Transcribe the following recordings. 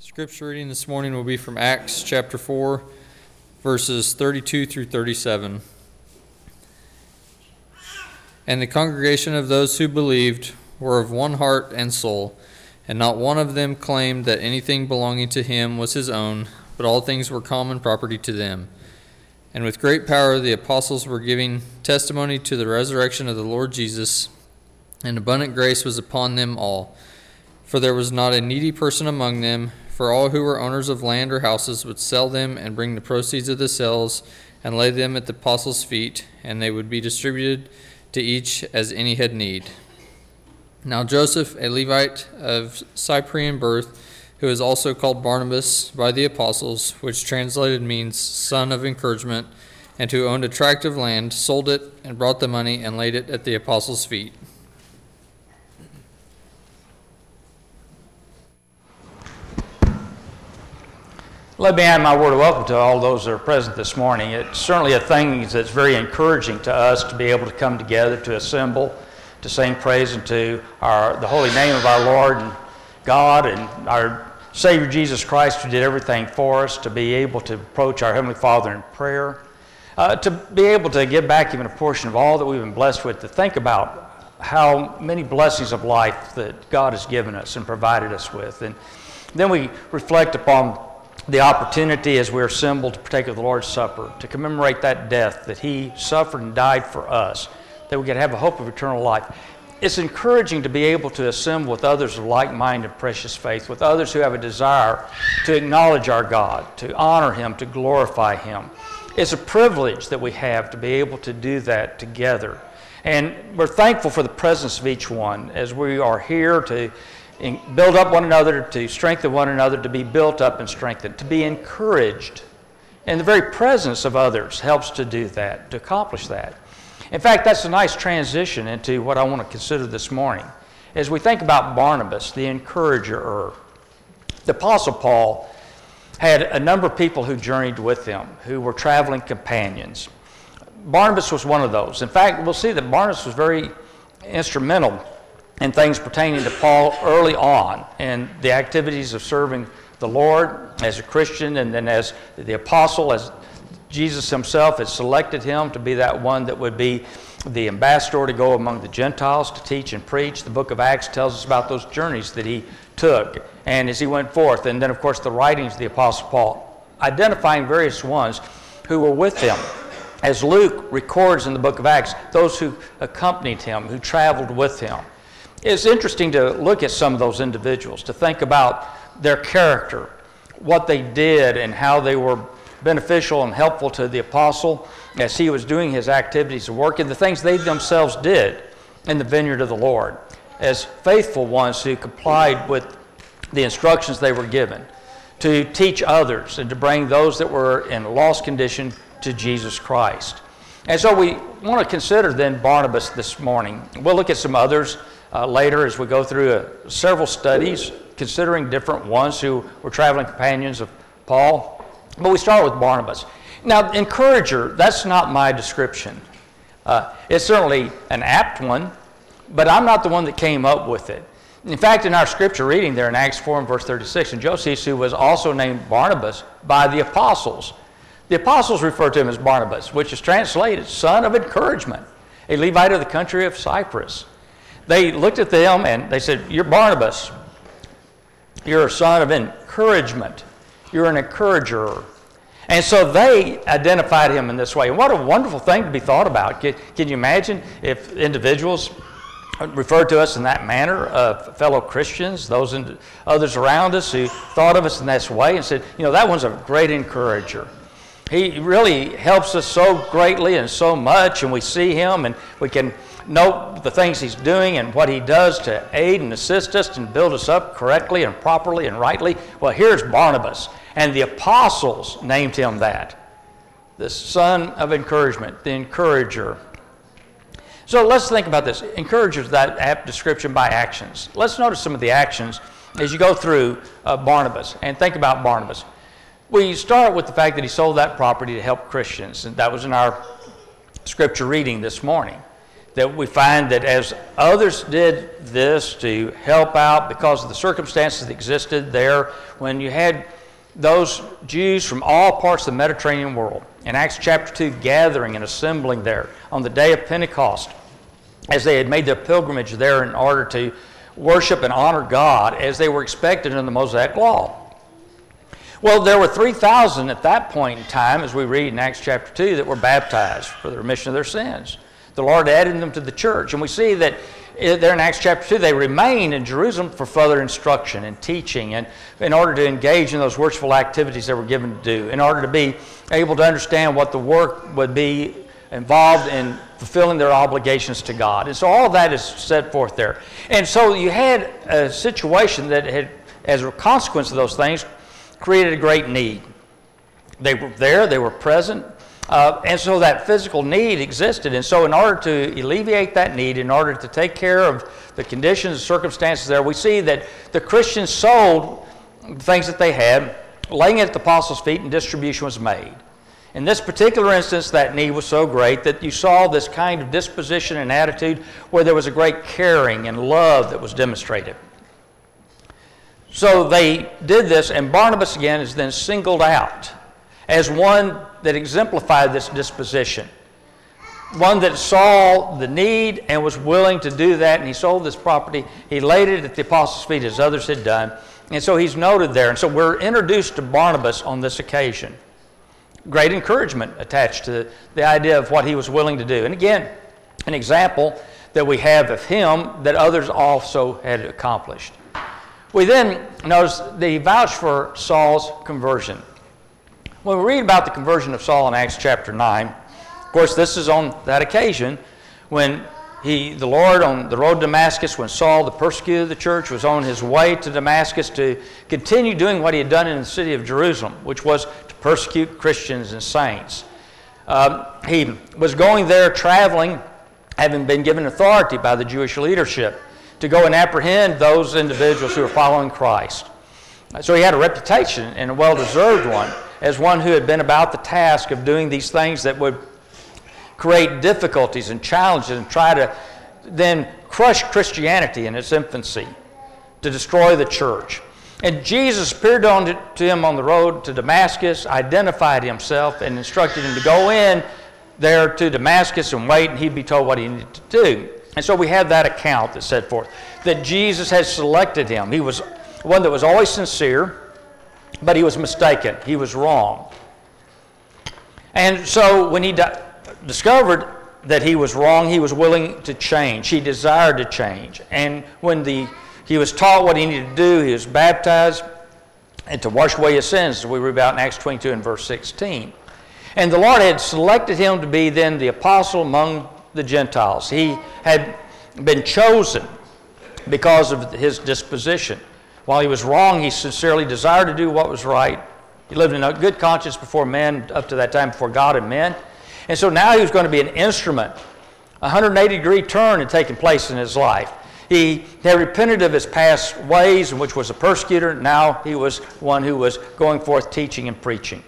Scripture reading this morning will be from Acts chapter 4, verses 32 through 37. And the congregation of those who believed were of one heart and soul, and not one of them claimed that anything belonging to him was his own, but all things were common property to them. And with great power the apostles were giving testimony to the resurrection of the Lord Jesus, and abundant grace was upon them all. For there was not a needy person among them, for all who were owners of land or houses would sell them and bring the proceeds of the sales and lay them at the apostles' feet, and they would be distributed to each as any had need. Now Joseph, a Levite of Cyprian birth, who is also called Barnabas by the apostles, which translated means son of encouragement, and who owned a tract of land, sold it and brought the money and laid it at the apostles' feet. Let me add my word of welcome to all those that are present this morning. It's certainly a thing that's very encouraging to us to be able to come together, to assemble, to sing praise unto the holy name of our Lord and God and our Savior Jesus Christ, who did everything for us, to be able to approach our Heavenly Father in prayer, to be able to give back even a portion of all that we've been blessed with, to think about how many blessings of life that God has given us and provided us with. And then we reflect upon the opportunity as we're assembled to partake of the Lord's Supper, to commemorate that death, that He suffered and died for us, that we could have a hope of eternal life. It's encouraging to be able to assemble with others of like mind and precious faith, with others who have a desire to acknowledge our God, to honor Him, to glorify Him. It's a privilege that we have to be able to do that together. And we're thankful for the presence of each one as we are here to build up one another, to strengthen one another, to be built up and strengthened, to be encouraged. And the very presence of others helps to do that, to accomplish that. In fact, that's a nice transition into what I want to consider this morning. As we think about Barnabas, the encourager, the Apostle Paul had a number of people who journeyed with him, who were traveling companions. Barnabas was one of those. In fact, we'll see that Barnabas was very instrumental in things pertaining to Paul early on in the activities of serving the Lord as a Christian, and then as the apostle, as Jesus himself had selected him to be that one that would be the ambassador to go among the Gentiles to teach and preach. The book of Acts tells us about those journeys that he took and as he went forth. And then, of course, the writings of the Apostle Paul, identifying various ones who were with him. As Luke records in the book of Acts, those who accompanied him, who traveled with him. It's interesting to look at some of those individuals, to think about their character, what they did and how they were beneficial and helpful to the apostle as he was doing his activities of work, and the things they themselves did in the vineyard of the Lord as faithful ones who complied with the instructions they were given to teach others and to bring those that were in a lost condition to Jesus Christ. And so we want to consider then Barnabas this morning. We'll look at some others later as we go through several studies considering different ones who were traveling companions of Paul. But we start with Barnabas. Now, encourager, that's not my description. It's certainly an apt one, but I'm not the one that came up with it. In fact, in our scripture reading there in Acts 4 and verse 36, and Josephus, who was also named Barnabas by the apostles. The apostles refer to him as Barnabas, which is translated son of encouragement, a Levite of the country of Cyprus. They looked at them and they said, "You're Barnabas. You're a son of encouragement. You're an encourager." And so they identified him in this way. And what a wonderful thing to be thought about. Can you imagine if individuals referred to us in that manner, fellow Christians, those others around us who thought of us in this way and said, that one's a great encourager. He really helps us so greatly and so much, and we see him and we can note the things he's doing and what he does to aid and assist us and build us up correctly and properly and rightly. Well, here's Barnabas, and the apostles named him that, the son of encouragement, the encourager. So let's think about this. Encourager is that apt description by actions. Let's notice some of the actions as you go through Barnabas and think about Barnabas. We start with the fact that he sold that property to help Christians, and that was in our scripture reading this morning. that we find that as others did this to help out because of the circumstances that existed there, when you had those Jews from all parts of the Mediterranean world, in Acts chapter 2, gathering and assembling there on the day of Pentecost, as they had made their pilgrimage there in order to worship and honor God as they were expected in the Mosaic Law. Well, there were 3,000 at that point in time, as we read in Acts chapter 2, that were baptized for the remission of their sins. The Lord added them to the church. And we see that there in Acts chapter 2, they remained in Jerusalem for further instruction and teaching, and in order to engage in those worshipful activities they were given to do, in order to be able to understand what the work would be involved in fulfilling their obligations to God. And so all of that is set forth there. And so you had a situation that had, as a consequence of those things, created a great need. They were there, they were present, and so that physical need existed. And so in order to alleviate that need, in order to take care of the conditions and circumstances there, we see that the Christians sold things that they had, laying it at the apostles' feet, and distribution was made. In this particular instance, that need was so great that you saw this kind of disposition and attitude where there was a great caring and love that was demonstrated. So they did this, and Barnabas again is then singled out as one that exemplified this disposition, one that saw the need and was willing to do that, and he sold this property. He laid it at the apostles' feet as others had done, and so he's noted there. And so we're introduced to Barnabas on this occasion. Great encouragement attached to the idea of what he was willing to do. And again, an example that we have of him that others also had accomplished. We then notice they vouch for Saul's conversion. When we read about the conversion of Saul in Acts chapter 9, of course, this is on that occasion when the Lord on the road to Damascus, when Saul, the persecutor of the church, was on his way to Damascus to continue doing what he had done in the city of Jerusalem, which was to persecute Christians and saints. He was going there traveling, having been given authority by the Jewish leadership to go and apprehend those individuals who were following Christ. So he had a reputation, and a well-deserved one, as one who had been about the task of doing these things that would create difficulties and challenges and try to then crush Christianity in its infancy, to destroy the church. And Jesus appeared to him on the road to Damascus, identified himself, and instructed him to go in there to Damascus and wait, and he'd be told what he needed to do. And so we have that account that set forth that Jesus had selected him. He was one that was always sincere, but he was mistaken. He was wrong. And so when he discovered that he was wrong, he was willing to change. He desired to change. And when he was taught what he needed to do, he was baptized and to wash away his sins, as we read about in Acts 22 and verse 16. And the Lord had selected him to be then the apostle among the Gentiles. He had been chosen because of his disposition. While he was wrong, he sincerely desired to do what was right. He lived in a good conscience before men, up to that time, before God and men. And so now he was going to be an instrument. A 180-degree turn had taken place in his life. He had repented of his past ways, which was a persecutor. Now he was one who was going forth teaching and preaching.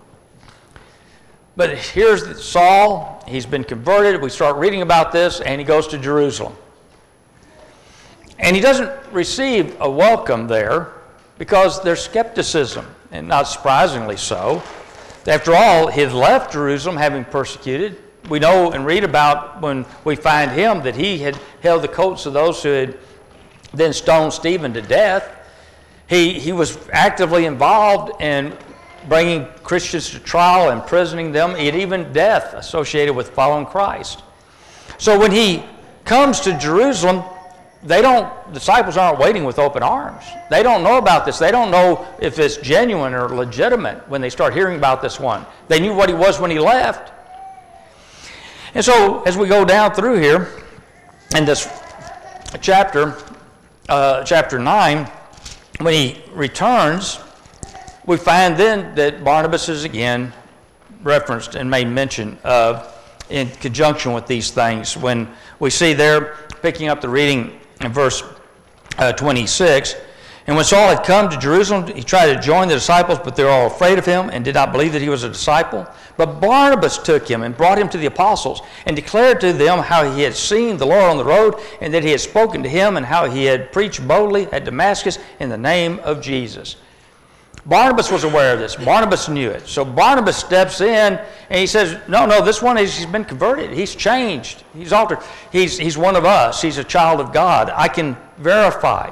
But here's Saul. He's been converted. We start reading about this, and he goes to Jerusalem. And he doesn't receive a welcome there because there's skepticism, and not surprisingly so. After all, he had left Jerusalem having persecuted. We know and read about when we find him that he had held the coats of those who had then stoned Stephen to death. He was actively involved in bringing Christians to trial, imprisoning them. He had even death associated with following Christ. So when he comes to Jerusalem, the disciples aren't waiting with open arms. They don't know about this. They don't know if it's genuine or legitimate when they start hearing about this one. They knew what he was when he left. And so as we go down through here in this chapter 9, when he returns, we find then that Barnabas is again referenced and made mention of in conjunction with these things. When we see there, picking up the reading in verse 26, And when Saul had come to Jerusalem, he tried to join the disciples, but they were all afraid of him and did not believe that he was a disciple. But Barnabas took him and brought him to the apostles and declared to them how he had seen the Lord on the road and that he had spoken to him and how he had preached boldly at Damascus in the name of Jesus. Barnabas was aware of this. Barnabas knew it. So Barnabas steps in and he says, no, this one, he's been converted. He's changed. He's altered. He's one of us. He's a child of God. I can verify.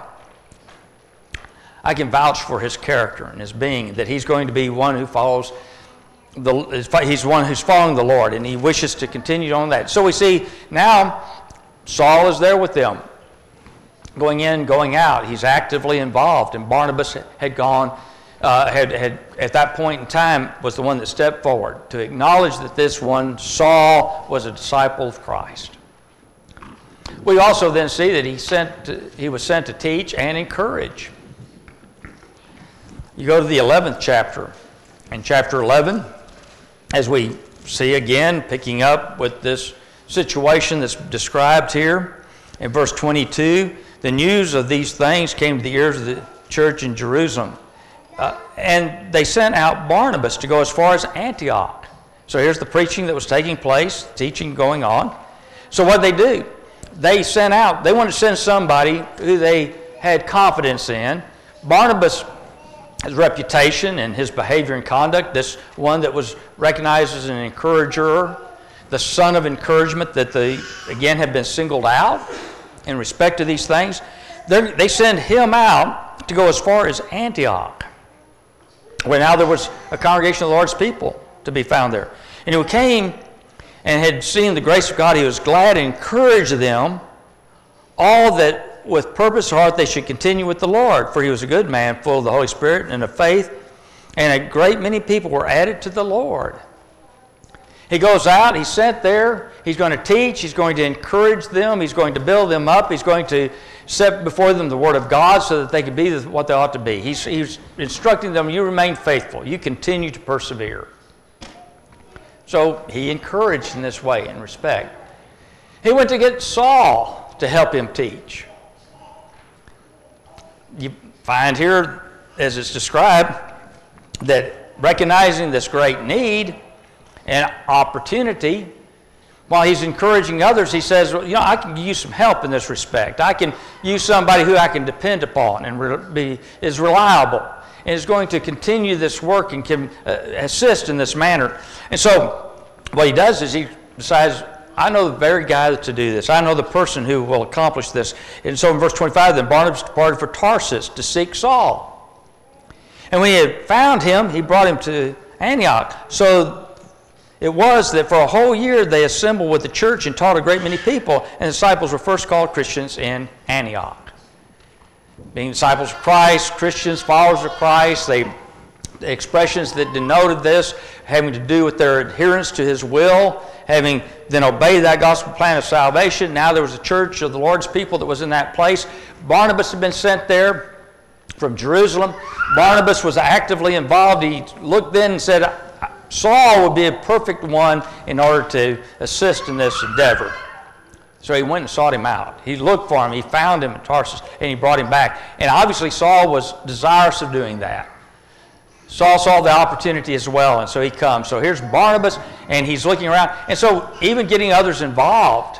I can vouch for his character and his being, that he's going to be one who follows he's one who's following the Lord, and he wishes to continue on that. So we see now Saul is there with them, going in, going out. He's actively involved, and Barnabas had gone, had at that point in time was the one that stepped forward to acknowledge that this one, Saul, was a disciple of Christ. We also then see that he was sent to teach and encourage. You go to the 11th chapter. In chapter 11, as we see again, picking up with this situation that's described here, in verse 22, the news of these things came to the ears of the church in Jerusalem. And they sent out Barnabas to go as far as Antioch. So here's the preaching that was taking place, teaching going on. So what did they do? They wanted to send somebody who they had confidence in. Barnabas, his reputation and his behavior and conduct, this one that was recognized as an encourager, the son of encouragement that they, again, had been singled out in respect to these things, they send him out to go as far as Antioch, where now there was a congregation of the Lord's people to be found there. And he came and had seen the grace of God. He was glad to encourage them, all that with purpose of heart they should continue with the Lord, for he was a good man, full of the Holy Spirit and of faith, and a great many people were added to the Lord. He goes out, he's sent there, he's going to teach, he's going to encourage them, he's going to build them up, he's going to set before them the Word of God so that they can be what they ought to be. He's instructing them, you remain faithful, you continue to persevere. So he encouraged in this way, in respect. He went to get Saul to help him teach. You find here, as it's described, that recognizing this great need and opportunity, while he's encouraging others, he says, well, I can use some help in this respect. I can use somebody who I can depend upon and is reliable and is going to continue this work and can assist in this manner. And so what he does is he decides, I know the very guy to do this. I know the person who will accomplish this. And so in verse 25, then Barnabas departed for Tarsus to seek Saul. And when he had found him, he brought him to Antioch. So it was that for a whole year they assembled with the church and taught a great many people, and the disciples were first called Christians in Antioch. Being disciples of Christ, Christians, followers of Christ, the expressions that denoted this having to do with their adherence to his will, having then obeyed that gospel plan of salvation. Now there was a church of the Lord's people that was in that place. Barnabas had been sent there from Jerusalem. Barnabas was actively involved. He looked then and said, Saul would be a perfect one in order to assist in this endeavor. So he went and sought him out. He looked for him. He found him in Tarsus, and he brought him back. And obviously Saul was desirous of doing that. Saul saw the opportunity as well, and so he comes. So here's Barnabas, and he's looking around. And so even getting others involved,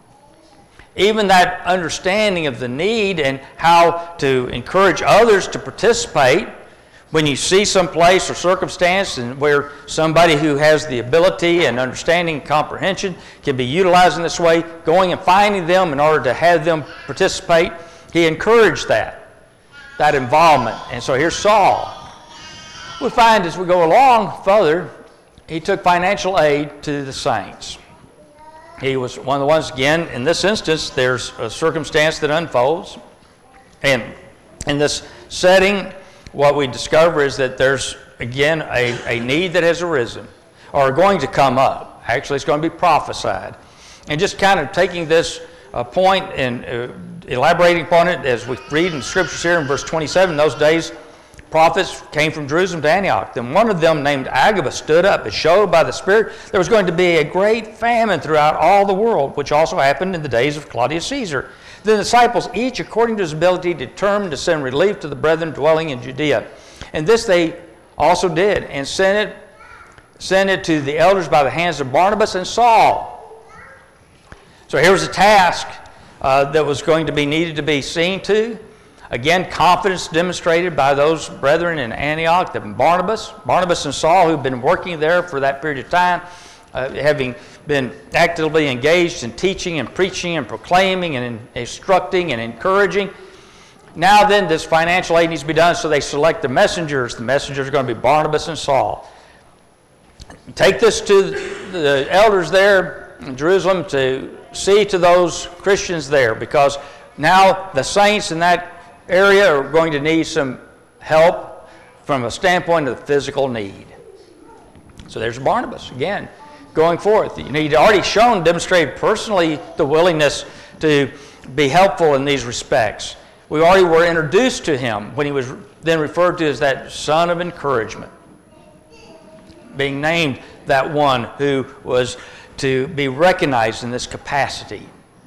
even that understanding of the need and how to encourage others to participate when you see some place or circumstance and where somebody who has the ability and understanding and comprehension can be utilized in this way, going and finding them in order to have them participate, he encouraged that involvement. And so here's Saul. We find as we go along further, he took financial aid to the saints. He was one of the ones, again, in this instance, there's a circumstance that unfolds. And in this setting, what we discover is that there's, again, a need that has arisen or going to come up. Actually, it's going to be prophesied. And just kind of taking this point and elaborating upon it as we read in the scriptures here in verse 27, in those days, prophets came from Jerusalem to Antioch. Then one of them, named Agabus, stood up and showed by the Spirit there was going to be a great famine throughout all the world, which also happened in the days of Claudius Caesar. The disciples, each according to his ability, determined to send relief to the brethren dwelling in Judea. And this they also did, and sent it to the elders by the hands of Barnabas and Saul. So here was a task that was going to be needed to be seen to. Again, confidence demonstrated by those brethren in Antioch, Barnabas and Saul, who've been working there for that period of time, having been actively engaged in teaching and preaching and proclaiming and instructing and encouraging. Now then, this financial aid needs to be done, so they select the messengers. The messengers are going to be Barnabas and Saul. Take this to the elders there in Jerusalem to see to those Christians there, because now the saints in that area are going to need some help from a standpoint of physical need. So there's Barnabas, again, going forth. He'd already shown, demonstrated personally the willingness to be helpful in these respects. We already were introduced to him when he was then referred to as that son of encouragement, being named that one who was to be recognized in this capacity.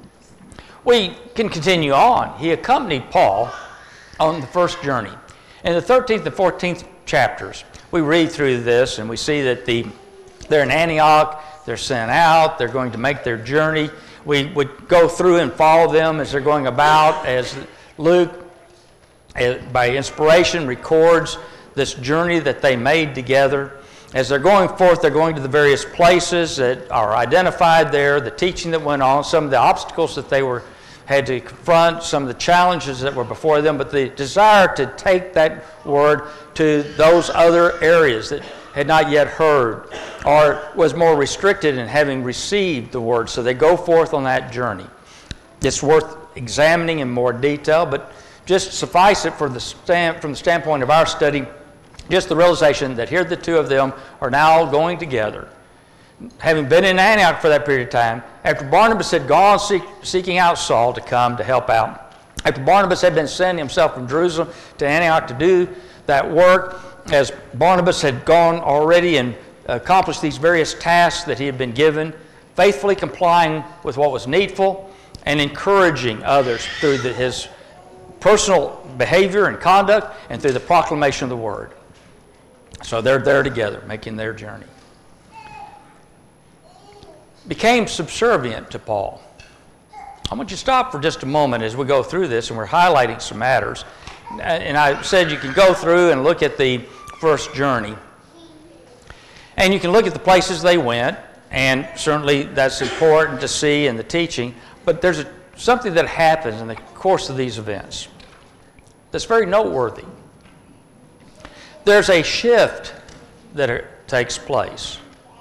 We can continue on. He accompanied Paul on the first journey. In the 13th and 14th chapters, we read through this and we see that they're in Antioch, they're sent out, they're going to make their journey. We would go through and follow them as they're going about, as Luke, by inspiration, records this journey that they made together. As they're going forth, they're going to the various places that are identified there, the teaching that went on, some of the obstacles that they had to confront, some of the challenges that were before them, but the desire to take that word to those other areas that had not yet heard or was more restricted in having received the word. So they go forth on that journey. It's worth examining in more detail, but just suffice it from the standpoint of our study, just the realization that here the two of them are now going together. Having been in Antioch for that period of time, after Barnabas had gone seeking out Saul to come to help out, after Barnabas had been sent himself from Jerusalem to Antioch to do that work, as Barnabas had gone already and accomplished these various tasks that he had been given, faithfully complying with what was needful and encouraging others through his personal behavior and conduct and through the proclamation of the word. So they're there together, making their journey. Became subservient to Paul. I want you to stop for just a moment as we go through this, and we're highlighting some matters. And I said you can go through and look at the first journey. And you can look at the places they went, and certainly that's important to see in the teaching. But there's something that happens in the course of these events that's very noteworthy. There's a shift that takes place.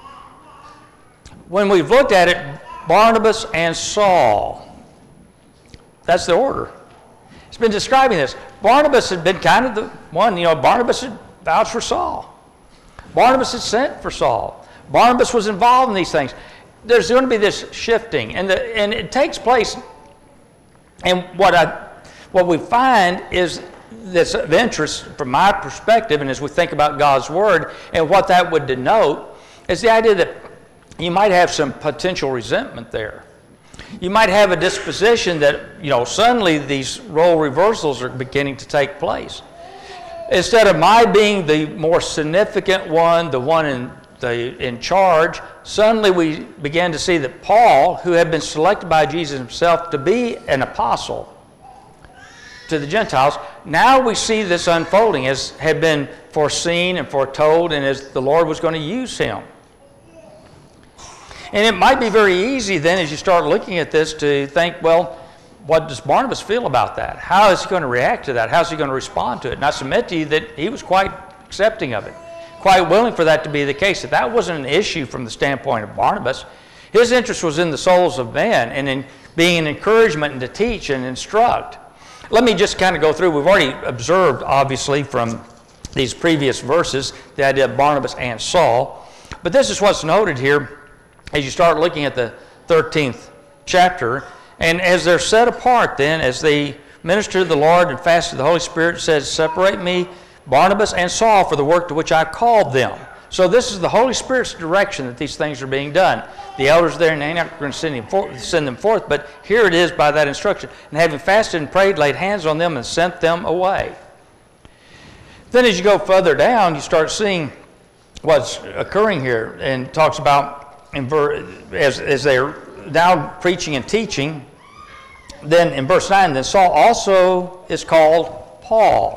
When we've looked at it, Barnabas and Saul, that's the order. It's been describing this. Barnabas had been kind of the one, Barnabas had vouched for Saul. Barnabas had sent for Saul. Barnabas was involved in these things. There's going to be this shifting, and it takes place. And what we find is this of interest from my perspective, and as we think about God's Word and what that would denote, is the idea that you might have some potential resentment there. You might have a disposition that, suddenly these role reversals are beginning to take place. Instead of my being the more significant one, the one in charge, suddenly we began to see that Paul, who had been selected by Jesus himself to be an apostle to the Gentiles, now we see this unfolding as had been foreseen and foretold, and as the Lord was going to use him. And it might be very easy then, as you start looking at this, to think, well, what does Barnabas feel about that? How is he going to react to that? How is he going to respond to it? And I submit to you that he was quite accepting of it, quite willing for that to be the case. That that wasn't an issue from the standpoint of Barnabas. His interest was in the souls of men and in being an encouragement and to teach and instruct. Let me just kind of go through. We've already observed, obviously, from these previous verses, the idea of Barnabas and Saul. But this is what's noted here as you start looking at the 13th chapter. And as they're set apart then, as they minister to the Lord and fast to the Holy Spirit, it says, separate me, Barnabas and Saul, for the work to which I called them. So this is the Holy Spirit's direction that these things are being done. The elders there in Antioch are going to send them forth, but here it is by that instruction. And having fasted and prayed, laid hands on them and sent them away. Then as you go further down, you start seeing what's occurring here, and talks about as they're now preaching and teaching. Then in verse 9, then Saul also is called Paul.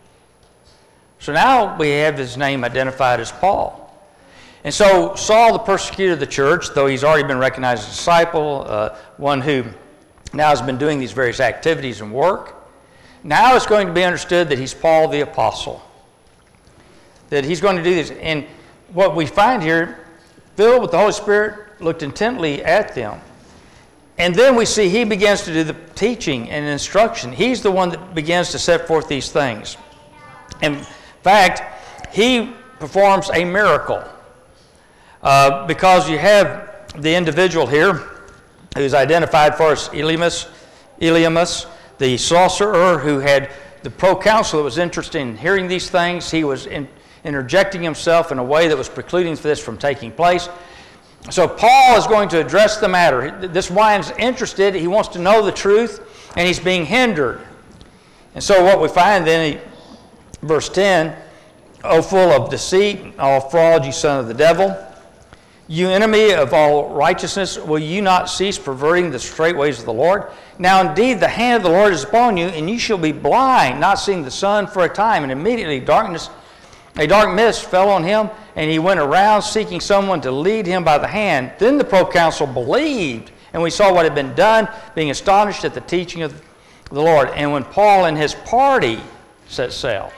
So now we have his name identified as Paul. And so Saul, the persecutor of the church, though he's already been recognized as a disciple, one who now has been doing these various activities and work, now it's going to be understood that he's Paul the apostle. That he's going to do this. And what we find here, filled with the Holy Spirit, looked intently at them. And then we see he begins to do the teaching and instruction. He's the one that begins to set forth these things. In fact, he performs a miracle. Because you have the individual here who's identified for us, Elymas, the sorcerer who had the proconsul that was interested in hearing these things. He was interjecting himself in a way that was precluding this from taking place. So Paul is going to address the matter. This wine's interested. He wants to know the truth, and he's being hindered. And so what we find then, verse 10, O full of deceit, all fraud, you son of the devil, you enemy of all righteousness, will you not cease perverting the straight ways of the Lord? Now indeed the hand of the Lord is upon you, and you shall be blind, not seeing the sun for a time. And immediately a dark mist fell on him, and he went around seeking someone to lead him by the hand. Then the proconsul believed, and we saw what had been done, being astonished at the teaching of the Lord. And when Paul and his party set sail,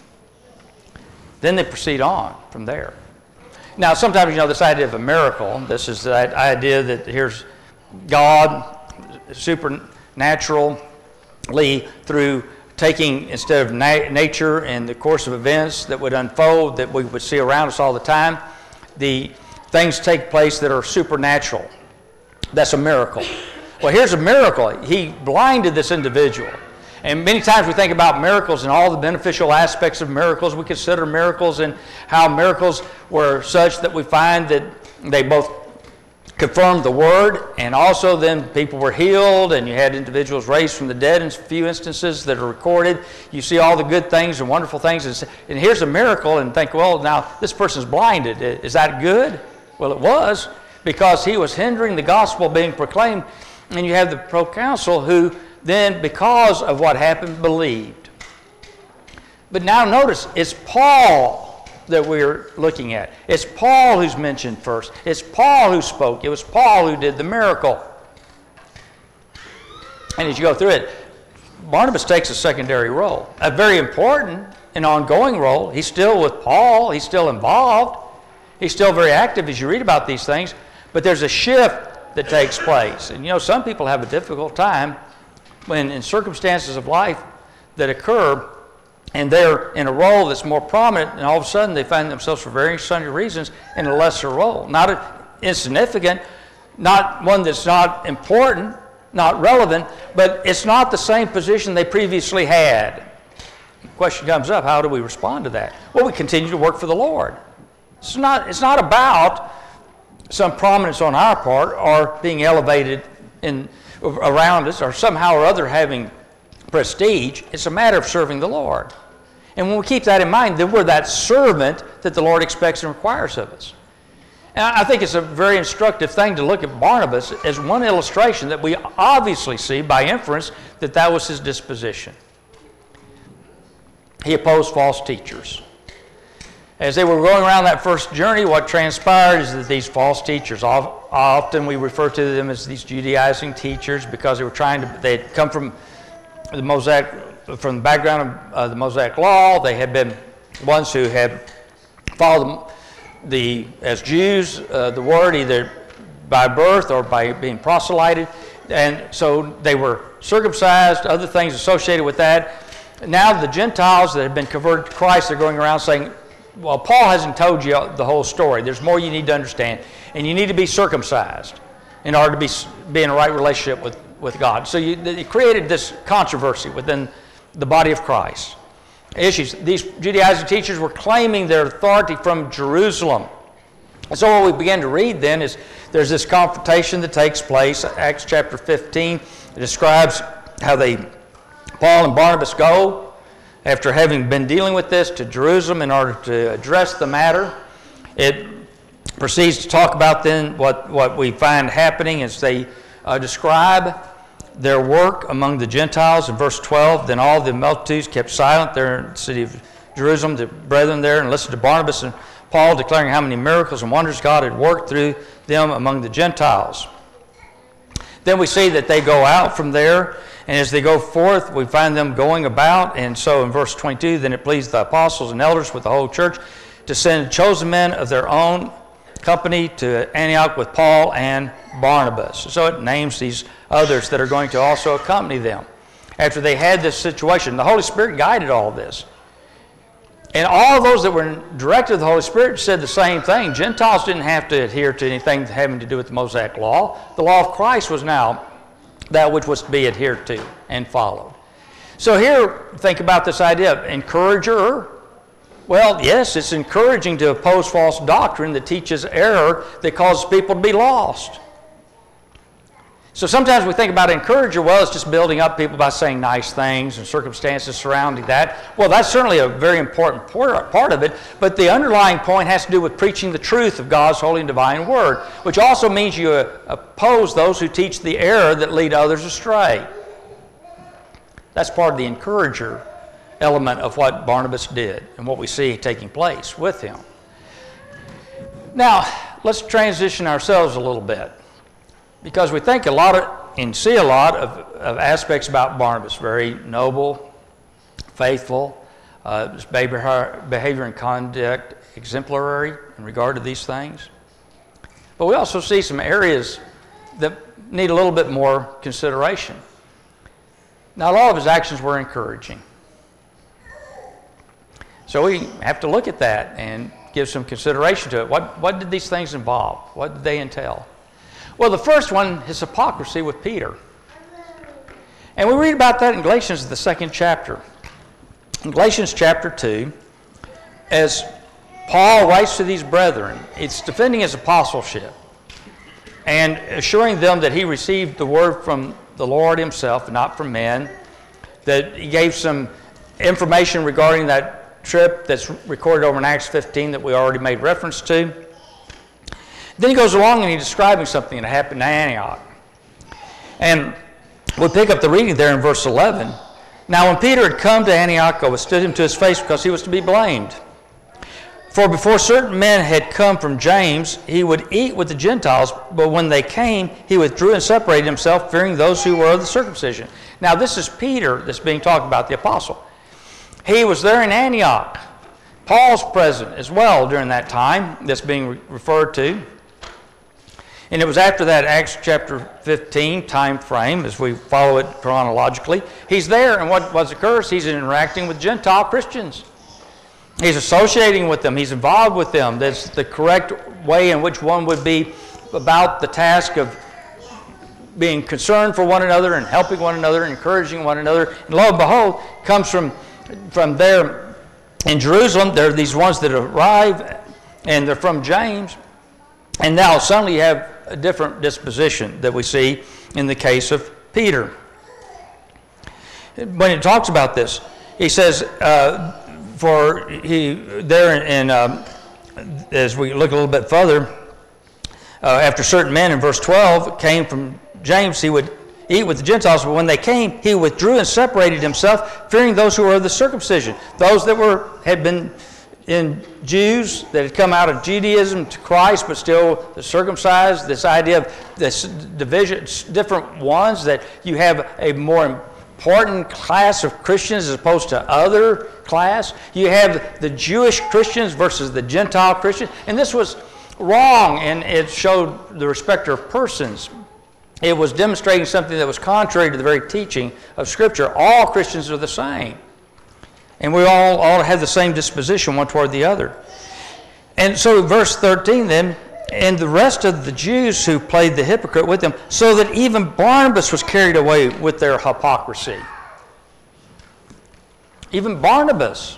then they proceed on from there. Now, sometimes, this idea of a miracle, this is that idea that here's God supernaturally through taking, instead of nature and the course of events that would unfold, that we would see around us all the time, the things take place that are supernatural. That's a miracle. Well, here's a miracle. He blinded this individual. And many times we think about miracles and all the beneficial aspects of miracles. We consider miracles and how miracles were such that we find that they both confirmed the word, and also then people were healed, and you had individuals raised from the dead in a few instances that are recorded. You see all the good things and wonderful things, and here's a miracle, and think, well, now this person's blinded. Is that good? Well, it was, because he was hindering the gospel being proclaimed, and you have the proconsul who then, because of what happened, believed. But now notice, it's Paul that we're looking at. It's Paul who's mentioned first. It's Paul who spoke. It was Paul who did the miracle. And as you go through it, Barnabas takes a secondary role, a very important and ongoing role. He's still with Paul. He's still involved. He's still very active as you read about these things. But there's a shift that takes place. And some people have a difficult time when in circumstances of life that occur, and they're in a role that's more prominent, and all of a sudden they find themselves for various sundry reasons in a lesser role. Not insignificant, not one that's not important, not relevant, but it's not the same position they previously had. The question comes up, how do we respond to that? Well, we continue to work for the Lord. It's not about some prominence on our part or being elevated around us or somehow or other having prestige. It's a matter of serving the Lord. And when we keep that in mind, then we're that servant that the Lord expects and requires of us. And I think it's a very instructive thing to look at Barnabas as one illustration that we obviously see by inference that was his disposition. He opposed false teachers. As they were going around that first journey, what transpired is that these false teachers, often we refer to them as these Judaizing teachers, because they had come from the background of the Mosaic Law. They had been ones who had followed as Jews, the word either by birth or by being proselyted. And so they were circumcised, other things associated with that. Now the Gentiles that had been converted to Christ, they're going around saying, well, Paul hasn't told you the whole story. There's more you need to understand. And you need to be circumcised in order to be in a right relationship with God. So it created this controversy within the body of Christ. issues. These Judaizing teachers were claiming their authority from Jerusalem. And so what we begin to read then is there's this confrontation that takes place. Acts chapter 15 describes how Paul and Barnabas go, after having been dealing with this, to Jerusalem in order to address the matter. It proceeds to talk about then what we find happening as they describe their work among the Gentiles. In verse 12, then all the multitudes kept silent there in the city of Jerusalem, the brethren there, and listened to Barnabas and Paul declaring how many miracles and wonders God had worked through them among the Gentiles. Then we see that they go out from there, and as they go forth, we find them going about. And so in verse 22, then it pleased the apostles and elders with the whole church to send chosen men of their own company to Antioch with Paul and Barnabas. So it names these others that are going to also accompany them. After they had this situation, the Holy Spirit guided all this. And all those that were directed of the Holy Spirit said the same thing. Gentiles didn't have to adhere to anything having to do with the Mosaic law. The law of Christ was now that which was to be adhered to and followed. So here, think about this idea of encourager. Well, yes, it's encouraging to oppose false doctrine that teaches error that causes people to be lost. So sometimes we think about encourager, well, it's just building up people by saying nice things and circumstances surrounding that. Well, that's certainly a very important part of it, but the underlying point has to do with preaching the truth of God's holy and divine word, which also means you oppose those who teach the error that lead others astray. That's part of the encourager element of what Barnabas did and what we see taking place with him. Now, let's transition ourselves a little bit, because we think a lot and see a lot of aspects about Barnabas. Very noble, faithful, his behavior and conduct exemplary in regard to these things. But we also see some areas that need a little bit more consideration. Not all of his actions were encouraging. So we have to look at that and give some consideration to it. What did these things involve? What did they entail? Well, the first one is hypocrisy with Peter. And we read about that in Galatians, the 2nd chapter. In Galatians chapter 2, as Paul writes to these brethren, it's defending his apostleship and assuring them that he received the word from the Lord himself, not from men, that he gave some information regarding that trip that's recorded over in Acts 15 that we already made reference to. Then he goes along and he's describing something that happened in Antioch. And we'll pick up the reading there in verse 11. Now when Peter had come to Antioch, I withstood him to his face because he was to be blamed. For before certain men had come from James, he would eat with the Gentiles, but when they came, he withdrew and separated himself, fearing those who were of the circumcision. Now this is Peter that's being talked about, the apostle. He was there in Antioch. Paul's present as well during that time that's being referred to. And it was after that Acts chapter 15 time frame, as we follow it chronologically. He's there, and what occurs, he's interacting with Gentile Christians. He's associating with them. He's involved with them. That's the correct way in which one would be about the task of being concerned for one another and helping one another and encouraging one another. And lo and behold, comes from there in Jerusalem. There are these ones that arrive, and they're from James. And now suddenly you have a different disposition that we see in the case of Peter. When it talks about this, he says, for he there in as we look a little bit further, after certain men in verse 12 came from James, he would eat with the Gentiles, but when they came, he withdrew and separated himself, fearing those who were of the circumcision, those that had been in Jews that had come out of Judaism to Christ, but still the circumcised. This idea of this division, different ones, that you have a more important class of Christians as opposed to other class. You have the Jewish Christians versus the Gentile Christians, and this was wrong, and it showed the respect of persons. It was demonstrating something that was contrary to the very teaching of Scripture. All Christians are the same. And we all have the same disposition one toward the other. And so verse 13 then, and the rest of the Jews who played the hypocrite with them, so that even Barnabas was carried away with their hypocrisy. Even Barnabas,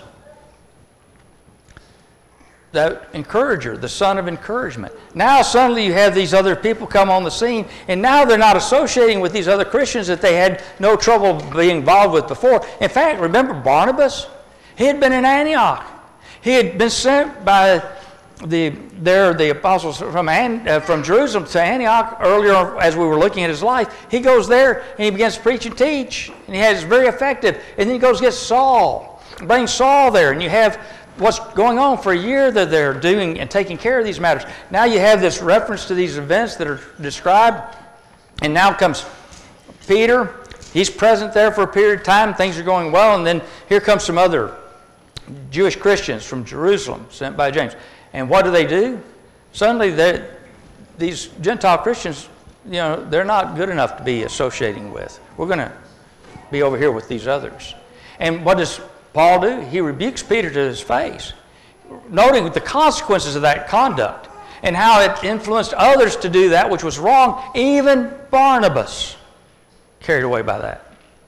that encourager, the son of encouragement. Now suddenly you have these other people come on the scene, and now they're not associating with these other Christians that they had no trouble being involved with before. In fact, remember Barnabas? He had been in Antioch. He had been sent by the apostles from Jerusalem to Antioch earlier as we were looking at his life. He goes there and he begins to preach and teach, and he is very effective. And then he goes get Saul, brings Saul there, and you have what's going on for a year that they're doing and taking care of these matters. Now you have this reference to these events that are described, and now comes Peter. He's present there for a period of time. Things are going well, and then here comes some other Jewish Christians from Jerusalem sent by James. And what do? Suddenly these Gentile Christians, they're not good enough to be associating with. We're going to be over here with these others. And what does Paul do? He rebukes Peter to his face, noting the consequences of that conduct and how it influenced others to do that which was wrong, even Barnabas, carried away by that.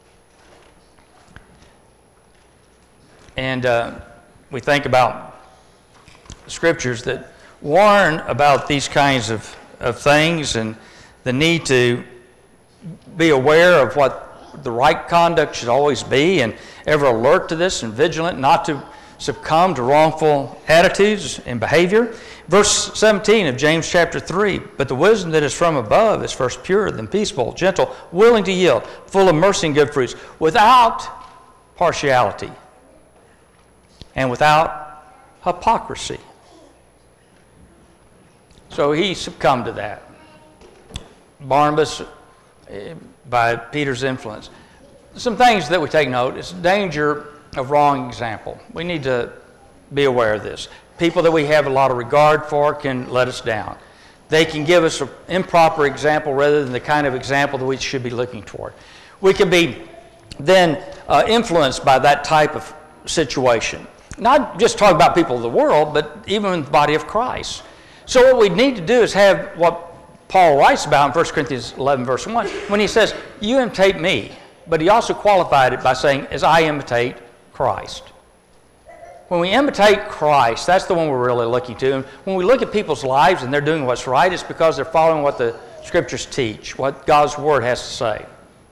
And we think about scriptures that warn about these kinds of things and the need to be aware of what the right conduct should always be, and ever alert to this and vigilant not to succumb to wrongful attitudes and behavior. Verse 17 of James chapter 3, but the wisdom that is from above is first pure, then peaceable, gentle, willing to yield, full of mercy and good fruits, without partiality and without hypocrisy. So he succumbed to that. Barnabas, by Peter's influence. Some things that we take note is danger of wrong example. We need to be aware of this. People that we have a lot of regard for can let us down. They can give us an improper example rather than the kind of example that we should be looking toward. We can be then influenced by that type of situation. Not just talk about people of the world, but even in the body of Christ. So what we need to do is have what Paul writes about in 1 Corinthians 11, verse 1, when he says, you imitate me. But he also qualified it by saying, as I imitate Christ. When we imitate Christ, that's the one we're really looking to. And when we look at people's lives and they're doing what's right, it's because they're following what the Scriptures teach, what God's Word has to say.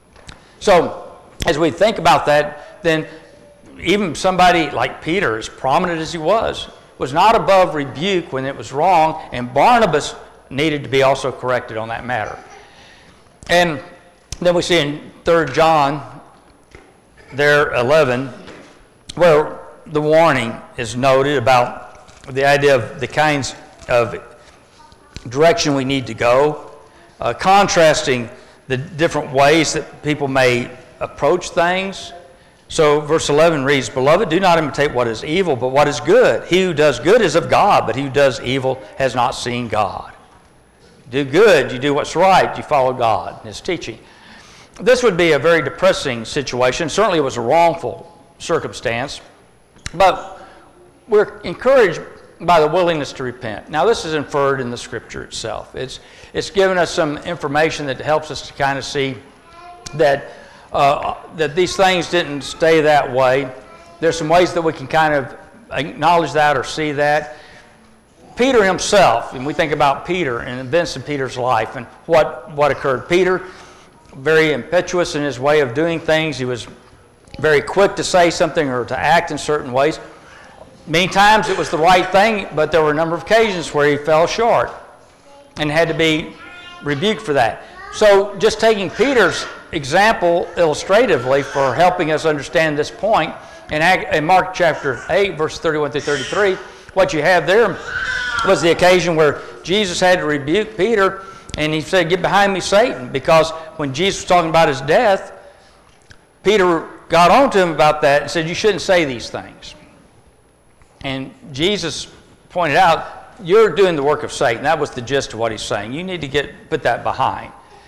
So, as we think about that, then even somebody like Peter, as prominent as he was not above rebuke when it was wrong, and Barnabas needed to be also corrected on that matter. And then we see in 3 John, there 11, where the warning is noted about the idea of the kinds of direction we need to go, contrasting the different ways that people may approach things. So verse 11 reads, beloved, do not imitate what is evil, but what is good. He who does good is of God, but he who does evil has not seen God. Do good, you do what's right, you follow God and His teaching. This would be a very depressing situation. Certainly it was a wrongful circumstance, but we're encouraged by the willingness to repent. Now this is inferred in the Scripture itself. It's given us some information that helps us to kind of see that these things didn't stay that way. There's some ways that we can kind of acknowledge that or see that. Peter himself, and we think about Peter and events in Peter's life and what occurred. Peter, very impetuous in his way of doing things. He was very quick to say something or to act in certain ways. Many times it was the right thing, but there were a number of occasions where he fell short and had to be rebuked for that. So just taking Peter's example illustratively for helping us understand this point, in Mark chapter 8, verses 31 through 33, what you have there was the occasion where Jesus had to rebuke Peter, and he said, get behind me, Satan, because when Jesus was talking about his death, Peter got on to him about that and said, you shouldn't say these things. And Jesus pointed out, you're doing the work of Satan. That was the gist of what he's saying. You need to put that behind.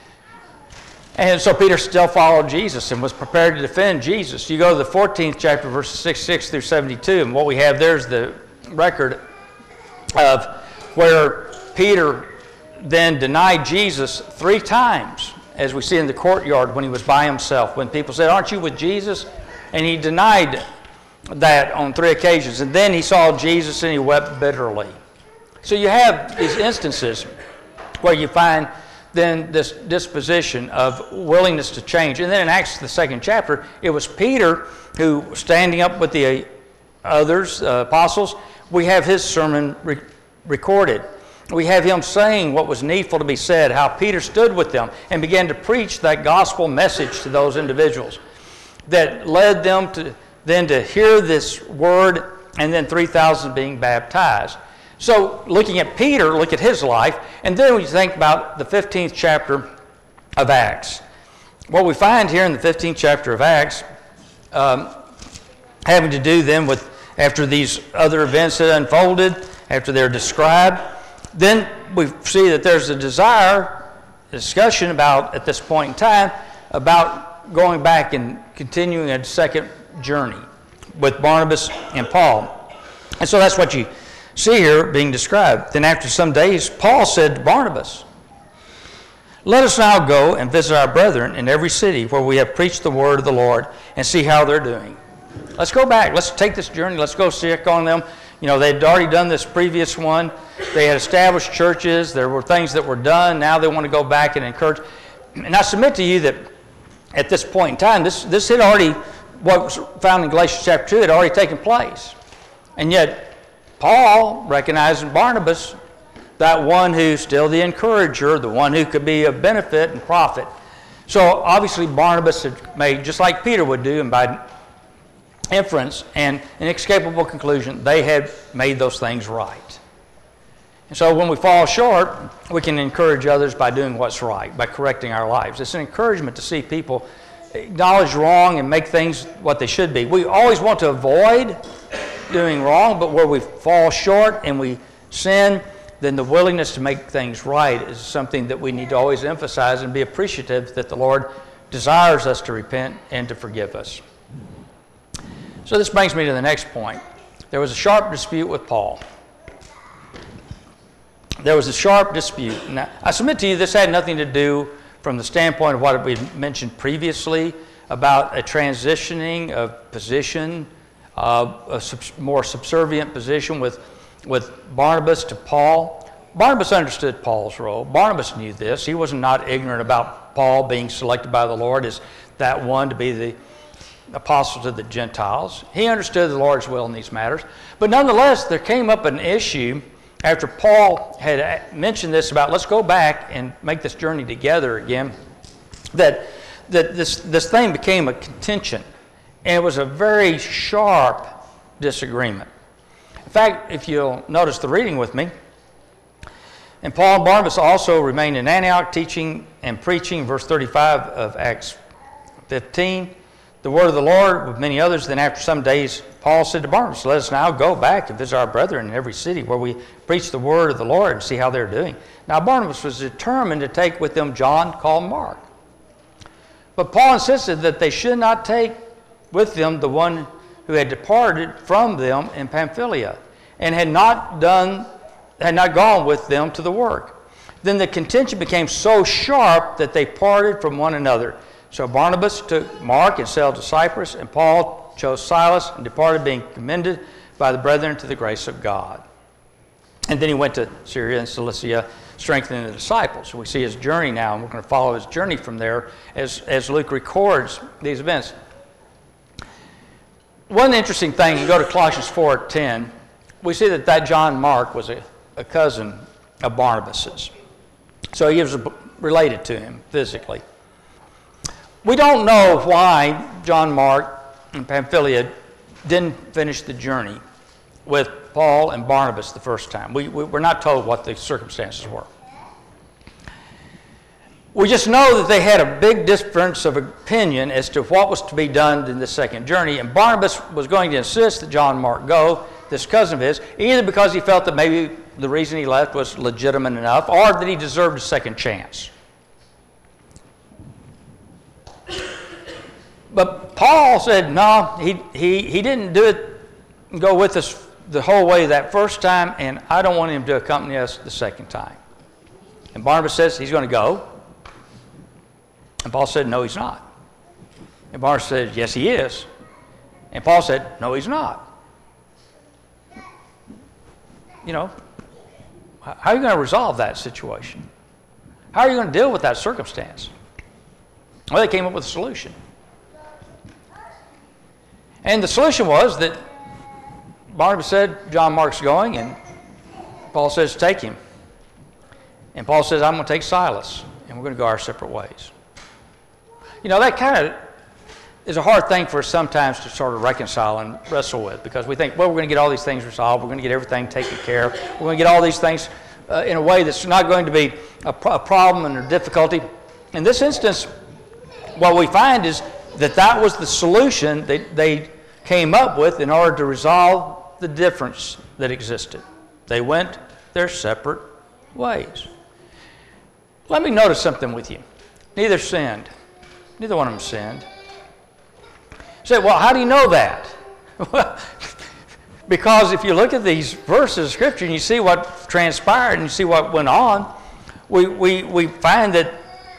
And so Peter still followed Jesus and was prepared to defend Jesus. You go to the 14th chapter, verses 66 through 72, and what we have there is the record of where Peter then denied Jesus 3 times, as we see in the courtyard when he was by himself. When people said, aren't you with Jesus? And he denied that on 3 occasions. And then he saw Jesus and he wept bitterly. So you have these instances where you find then this disposition of willingness to change. And then in Acts, the 2nd chapter, it was Peter who, standing up with the others, apostles, we have his sermon recorded. We have him saying what was needful to be said, how Peter stood with them and began to preach that gospel message to those individuals that led them to then to hear this word, and then 3,000 being baptized. So looking at Peter, look at his life, and then when you think about the 15th chapter of Acts, what we find here in the 15th chapter of Acts, having to do then with, after these other events that unfolded, after they're described, then we see that there's a discussion about, at this point in time, about going back and continuing a second journey with Barnabas and Paul. And so that's what you see here being described. Then after some days, Paul said to Barnabas, "Let us now go and visit our brethren in every city where we have preached the word of the Lord and see how they're doing." Let's go back. Let's take this journey. Let's go check on them. You know, they'd already done this previous one. They had established churches. There were things that were done. Now they want to go back and encourage. And I submit to you that at this point in time, this had already, what was found in Galatians chapter 2 had already taken place. And yet, Paul recognized in Barnabas that one who's still the encourager, the one who could be of benefit and profit. So obviously Barnabas had made, just like Peter would do, and by inference and inescapable conclusion, they had made those things right. And so when we fall short, we can encourage others by doing what's right, by correcting our lives. It's an encouragement to see people acknowledge wrong and make things what they should be. We always want to avoid doing wrong, but where we fall short and we sin, then the willingness to make things right is something that we need to always emphasize and be appreciative that the Lord desires us to repent and to forgive us. So this brings me to the next point. There was a sharp dispute with Paul. There was a sharp dispute. Now, I submit to you this had nothing to do from the standpoint of what we mentioned previously about a transitioning of position, a more subservient position with Barnabas to Paul. Barnabas understood Paul's role. Barnabas knew this. He was not ignorant about Paul being selected by the Lord as that one to be the apostle to the Gentiles. He understood the Lord's will in these matters. But nonetheless, there came up an issue after Paul had mentioned this about let's go back and make this journey together again, that this thing became a contention. And it was a very sharp disagreement. In fact, if you'll notice the reading with me, and Paul and Barnabas also remained in Antioch teaching and preaching, verse 35 of Acts 15, the word of the Lord with many others. Then after some days, Paul said to Barnabas, "Let us now go back and visit our brethren in every city where we preach the word of the Lord and see how they're doing." Now Barnabas was determined to take with them John called Mark. But Paul insisted that they should not take with them the one who had departed from them in Pamphylia and had not gone with them to the work. Then the contention became so sharp that they parted from one another. So Barnabas took Mark and sailed to Cyprus, and Paul chose Silas and departed, being commended by the brethren to the grace of God. And then he went to Syria and Cilicia, strengthening the disciples. So we see his journey now, and we're going to follow his journey from there as Luke records these events. One interesting thing, you go to Colossians 4:10, we see that John Mark was a cousin of Barnabas's. So he was related to him physically. We don't know why John Mark in Pamphylia didn't finish the journey with Paul and Barnabas the first time. We're not told what the circumstances were. We just know that they had a big difference of opinion as to what was to be done in the second journey, and Barnabas was going to insist that John Mark go, this cousin of his, either because he felt that maybe the reason he left was legitimate enough or that he deserved a second chance. But Paul said, no, he didn't do it, go with us the whole way that first time, and I don't want him to accompany us the second time. And Barnabas says he's going to go. And Paul said, no, he's not. And Barnabas said, yes, he is. And Paul said, no, he's not. You know, how are you going to resolve that situation? How are you going to deal with that circumstance? Well, they came up with a solution. And the solution was that Barnabas said, John Mark's going, and Paul says, take him. And Paul says, I'm going to take Silas, and we're going to go our separate ways. You know, that kind of is a hard thing for us sometimes to sort of reconcile and wrestle with, because we think, well, we're going to get all these things resolved, we're going to get everything taken care of, we're going to get all these things in a way that's not going to be a problem and a difficulty. In this instance, what we find is that was the solution that they came up with in order to resolve the difference that existed. They went their separate ways. Let me notice something with you. Neither sinned. Neither one of them sinned. You say, well, how do you know that? Well, because if you look at these verses of Scripture and you see what transpired and you see what went on, we find that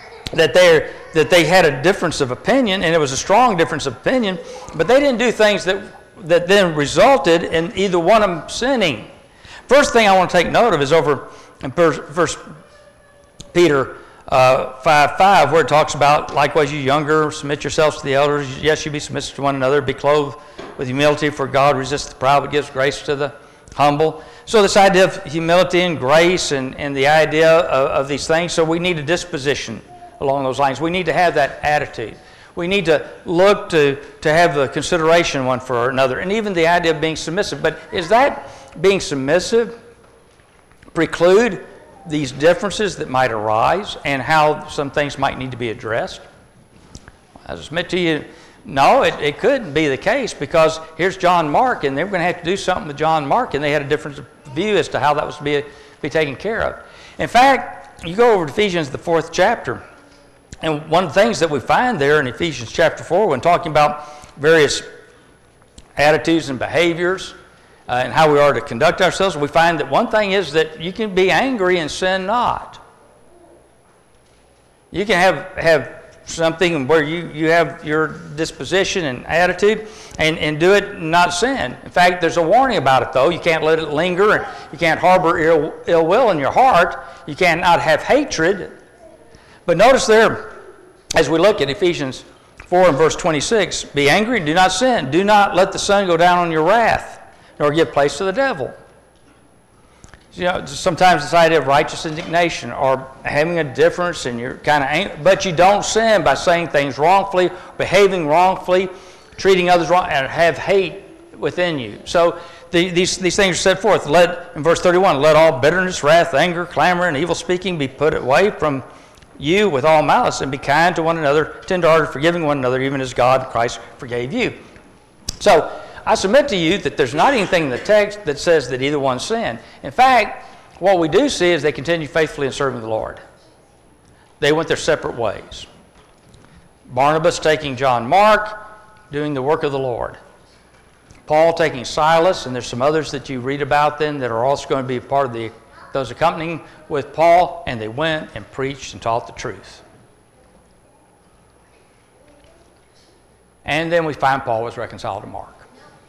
they had a difference of opinion, and it was a strong difference of opinion, but they didn't do things that then resulted in either one of them sinning. First thing I want to take note of is over in 1 Peter 5:5, where it talks about, likewise you younger, submit yourselves to the elders. Yes, you be submissive to one another. Be clothed with humility, for God resists the proud, but gives grace to the humble. So this idea of humility and grace and the idea of these things, so we need a disposition along those lines. We need to have that attitude. We need to look to have the consideration one for another, and even the idea of being submissive. But is that being submissive preclude these differences that might arise and how some things might need to be addressed? I submit to you, no, it couldn't be the case, because here's John Mark, and they were going to have to do something with John Mark, and they had a different view as to how that was to be taken care of. In fact, you go over to Ephesians, the 4th chapter, and one of the things that we find there in Ephesians chapter 4, when talking about various attitudes and behaviors and how we are to conduct ourselves, we find that one thing is that you can be angry and sin not. You can have something where you have your disposition and attitude and do it and not sin. In fact, there's a warning about it, though. You can't let it linger, and you can't harbor ill will in your heart. You cannot have hatred. But notice there, as we look at Ephesians 4 and verse 26, be angry, do not sin. Do not let the sun go down on your wrath, nor give place to the devil. You know, sometimes this idea of righteous indignation or having a difference, and you're kind of angry, but you don't sin by saying things wrongfully, behaving wrongfully, treating others wrong, and have hate within you. So these things are set forth. In verse 31, let all bitterness, wrath, anger, clamor, and evil speaking be put away from you with all malice, and be kind to one another, tenderhearted, forgiving one another, even as God in Christ forgave you. So I submit to you that there's not anything in the text that says that either one sinned. In fact, what we do see is they continued faithfully in serving the Lord. They went their separate ways. Barnabas taking John Mark, doing the work of the Lord. Paul taking Silas, and there's some others that you read about then that are also going to be a part of those accompanying with Paul, and they went and preached and taught the truth. And then we find Paul was reconciled to Mark.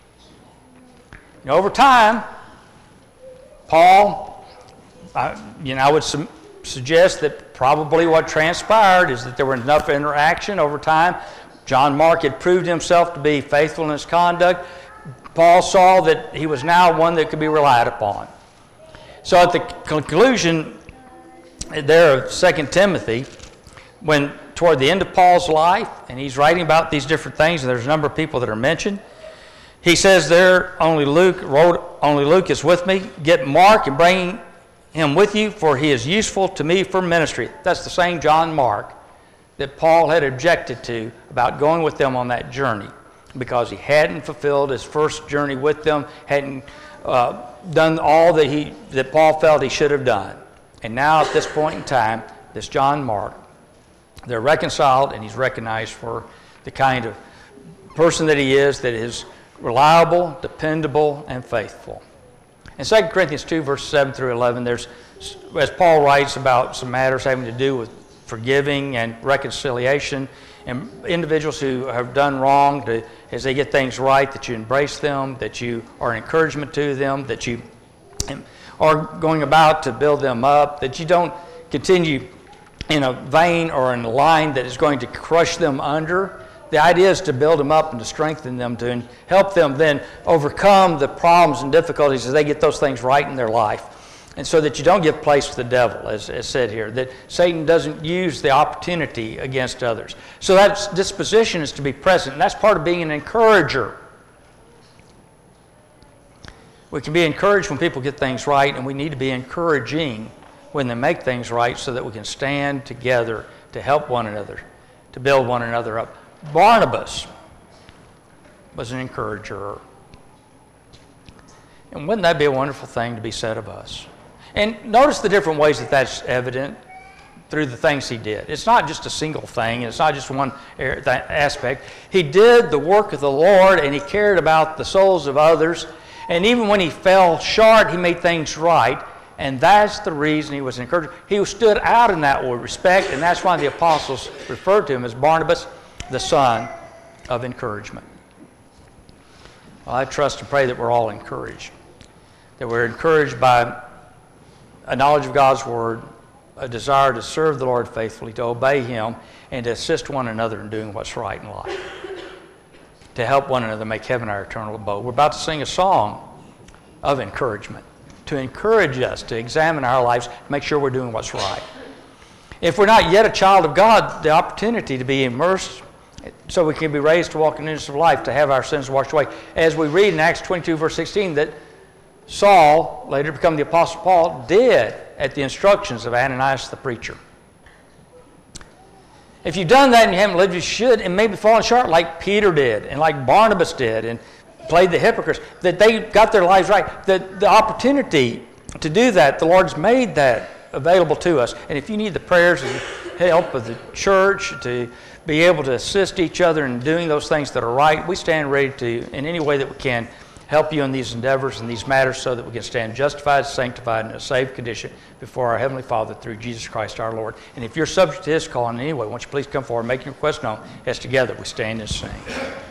Over time, Paul, I would suggest that probably what transpired is that there was enough interaction over time. John Mark had proved himself to be faithful in his conduct. Paul saw that he was now one that could be relied upon. So at the conclusion there of 2 Timothy, when toward the end of Paul's life, and he's writing about these different things, and there's a number of people that are mentioned, he says there, only Luke is with me. Get Mark and bring him with you, for he is useful to me for ministry. That's the same John Mark that Paul had objected to about going with them on that journey, because he hadn't fulfilled his first journey with them, hadn't done all that Paul felt he should have done. And now at this point in time, this John Mark, they're reconciled, and he's recognized for the kind of person that he is, that is reliable, dependable, and faithful. In 2 Corinthians 2, verses 7 through 11, there's, as Paul writes about some matters having to do with forgiving and reconciliation, And individuals who have done wrong, as they get things right, that you embrace them, that you are an encouragement to them, that you are going about to build them up, that you don't continue in a vein or in a line that is going to crush them under. The idea is to build them up and to strengthen them, to help them then overcome the problems and difficulties as they get those things right in their life. And so that you don't give place to the devil, as said here, that Satan doesn't use the opportunity against others. So that disposition is to be present, and that's part of being an encourager. We can be encouraged when people get things right, and we need to be encouraging when they make things right so that we can stand together to help one another, to build one another up. Barnabas was an encourager. And wouldn't that be a wonderful thing to be said of us? And notice the different ways that that's evident through the things he did. It's not just a single thing. It's not just one aspect. He did the work of the Lord, and he cared about the souls of others. And even when he fell short, he made things right. And that's the reason he was encouraged. He stood out in that respect, and that's why the apostles referred to him as Barnabas, the son of encouragement. Well, I trust and pray that we're all encouraged. That we're encouraged by a knowledge of God's Word, a desire to serve the Lord faithfully, to obey Him, and to assist one another in doing what's right in life. To help one another make heaven our eternal abode. We're about to sing a song of encouragement, to encourage us to examine our lives, to make sure we're doing what's right. If we're not yet a child of God, the opportunity to be immersed so we can be raised to walk in the newness of life, to have our sins washed away. As we read in Acts 22, verse 16, that Saul, later to become the Apostle Paul, did at the instructions of Ananias the preacher. If you've done that and you haven't lived, you should, and maybe fallen short like Peter did, and like Barnabas did, and played the hypocrites, that they got their lives right. The opportunity to do that, the Lord's made that available to us. And if you need the prayers and help of the church to be able to assist each other in doing those things that are right, we stand ready to, in any way that we can, help you in these endeavors and these matters so that we can stand justified, sanctified, in a saved condition before our Heavenly Father through Jesus Christ our Lord. And if you're subject to His call in any way, won't you please come forward and make your request known as together we stand and sing.